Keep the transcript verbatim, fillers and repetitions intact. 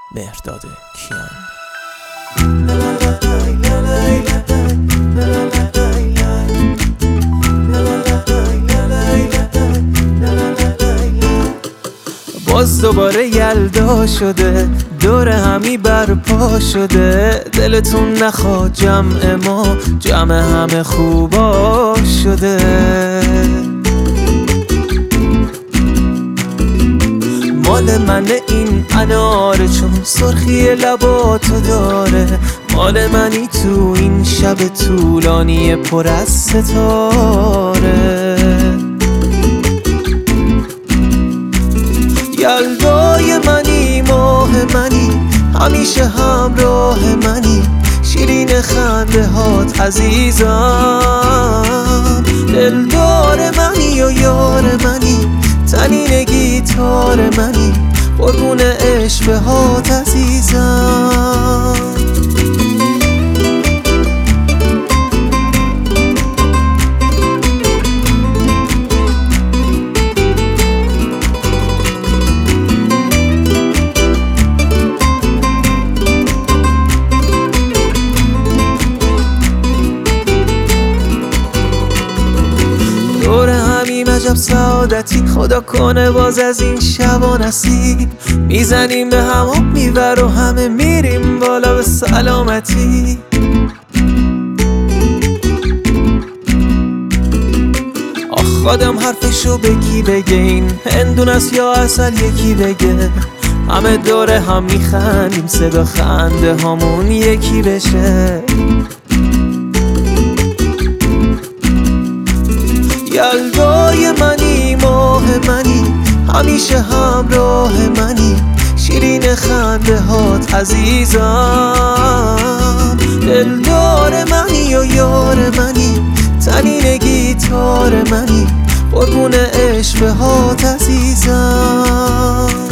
مهرداد کیان. باز دوباره یلدا شده، دور همی برپا شده. دلتون نخواد جمع ما جمع همه خوبا شده. مال من این اناره چون سرخی لباتو داره. مال منی تو این شب طولانی پر از ستاره. یلدای منی ماه منی همیشه همراه منی. شیرین خنده هات عزیزم. دلدار منی و یار منی تنین گیتار منی. قربون عشق هات عزیزم. عجب سعادتی خدا کنه باز از این شبا نصیب. میزنیم به هم و میبر و همه میریم بالا به سلامتی. آخ خودم حرفشو بگی بگه این هندون است یا اصل یکی بگه. همه دوره هم میخندیم صدا خنده همون یکی بشه. یلدای منی ماه منی همیشه همراه منی. شیرین خنده هات عزیزم. دلدار منی و یار منی تنین گیتار منی. قربون عشق هات عزیزم.